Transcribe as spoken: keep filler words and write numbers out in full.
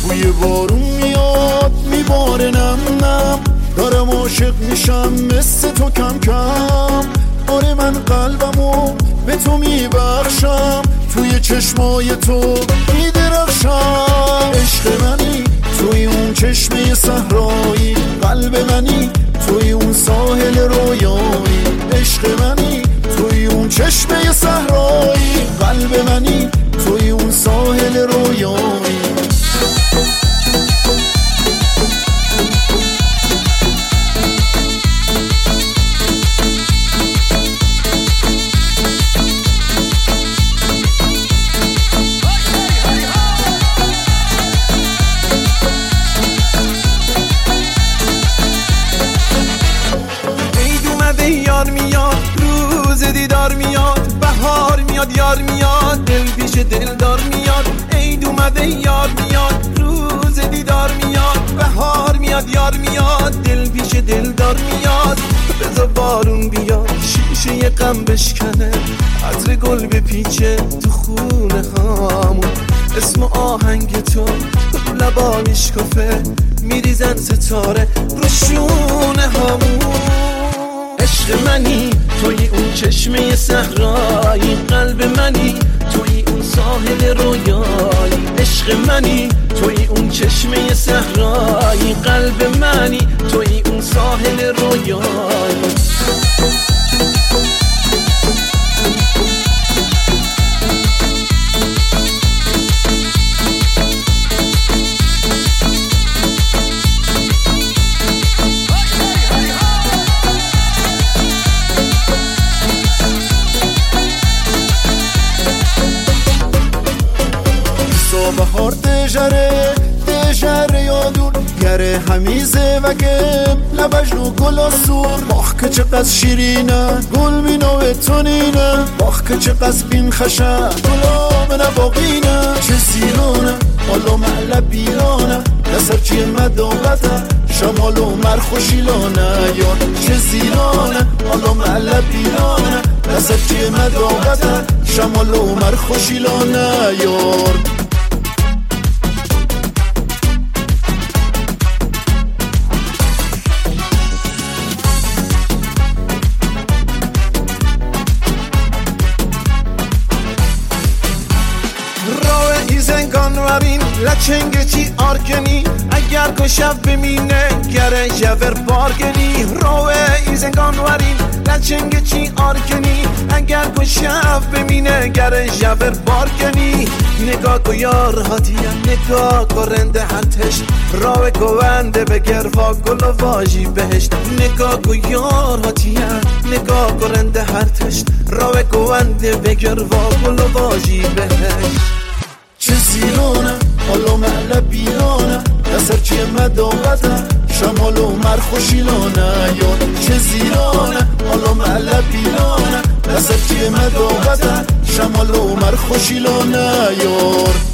بوی بارون میاد میباره نم نم، دارم عاشق میشم مثل تو کم کم. آره من قلبمو به تو میبخشم، توی چشمای تو میدرخشم. عشق منی توی اون چشمه صحرایی، قلب منی توی اون ساحل رویایی. عشق منی توی اون چشمه صحرایی، قلب منی توی اون ساحل رویایی. یار میاد روز دیدار میاد، بهار میاد یار میاد، دل پیش دلدار میاد. عید اومده یار میاد روز دیدار میاد، بهار میاد یار میاد، دل پیش دلدار میاد. بذار بارون بیاد شیشه غم بشکنه، عطر گل بپیچه تو خونه هامون. اسم آهنگ تو رو لبا میشکفه، میریزن ستاره رو شونه هامون. عشق منی توی اون چشمه صحرایی، قلب منی توی اون ساحل رویایی. عشق منی توی اون چشمه صحرایی، قلب منی توی اون ساحل رویایی. بهار دژره دژره یادون گره همیزه و گم لبش رو گل آسور. باخ که چقدر شیرینه گل مینوه تونینه، باخ که چقدر بین خشه گلام نباقینه. چه زیرانه حالا معله بیرانه، نصر چیه مداغته شمال و مرخوشیلانه یار. چه زیرانه حالا معله بیرانه، نصر چیه مداغته شمال و مرخوشیلانه یار. زنگانورین لچنگ چی آرگنی، اگر که شب بمینه گره جبر بارگنی. روه ای زنگانورین لچنگ چی آرگنی، اگر که شب بمینه گره جبر بارگنی. نگاه کو یار هاتیه نگاه کو رنده هرتش، روه گونده بگر و گل و واجی بهشت. نگاه کو یار هاتیه نگاه کو رنده هرتش، روه گونده بگر و گل و واجی بهشت. چه زیرانه حالا معله بیرانه، نصر چیه مداغته شمال و مرخوشیلانه یار. چه زیرانه حالا معله بیرانه، نصر چیه مداغته شمال و مرخوشیلانه یار.